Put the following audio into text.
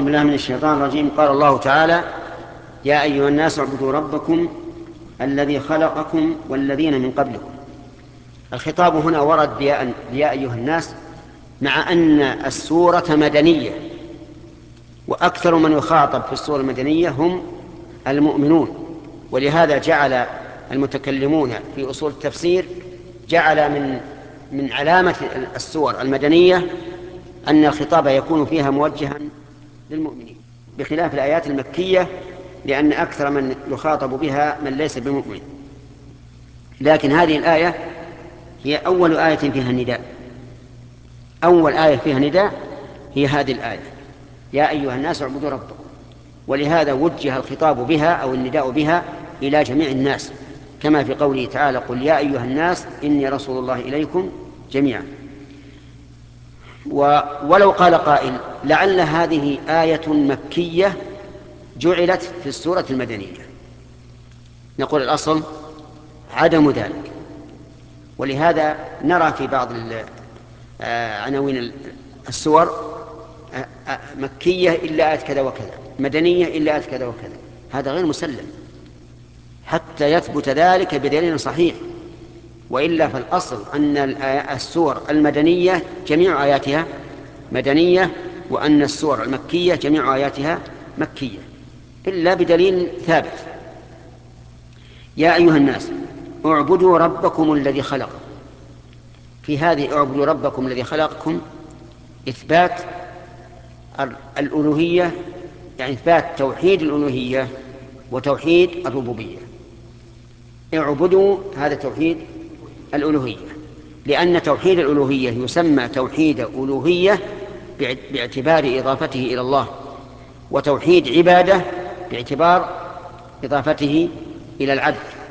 بالله من الشيطان الرجيم. قال الله تعالى: يا أيها الناس اعبدوا ربكم الذي خلقكم والذين من قبلكم. الخطاب هنا ورد يا أيها الناس، مع أن السورة مدنية، وأكثر من يخاطب في السورة المدنية هم المؤمنون. ولهذا جعل المتكلمون في أصول التفسير جعل من علامة السور المدنية أن الخطاب يكون فيها موجها للمؤمنين، بخلاف الآيات المكية، لأن أكثر من يخاطب بها من ليس بمؤمن. لكن هذه الآية هي أول آية فيها النداء، أول آية فيها نداء هي هذه الآية: يا أيها الناس اعبدوا ربكم. ولهذا وجه الخطاب بها أو النداء بها إلى جميع الناس، كما في قوله تعالى: قل يا أيها الناس إني رسول الله إليكم جميعا. ولو قال قائل: لعل هذه آية مكية جعلت في السورة المدنية، نقول الأصل عدم ذلك. ولهذا نرى في بعض عناوين السور مكية إلا آية كذا وكذا، مدنية إلا آية كذا وكذا. هذا غير مسلم حتى يثبت ذلك بدليل صحيح، وإلا فالأصل أن السور المدنية جميع آياتها مدنية، وأن السور المكية جميع آياتها مكية، إلا بدليل ثابت. يا أيها الناس اعبدوا ربكم الذي خلقكم. في هذه اعبدوا ربكم الذي خلقكم إثبات الألوهية، يعني إثبات توحيد الألوهية وتوحيد الربوبية. اعبدوا هذا توحيد الألوهية، لأن توحيد الألوهية يسمى توحيد ألوهية باعتبار إضافته إلى الله، وتوحيد عبادة باعتبار إضافته إلى العبد.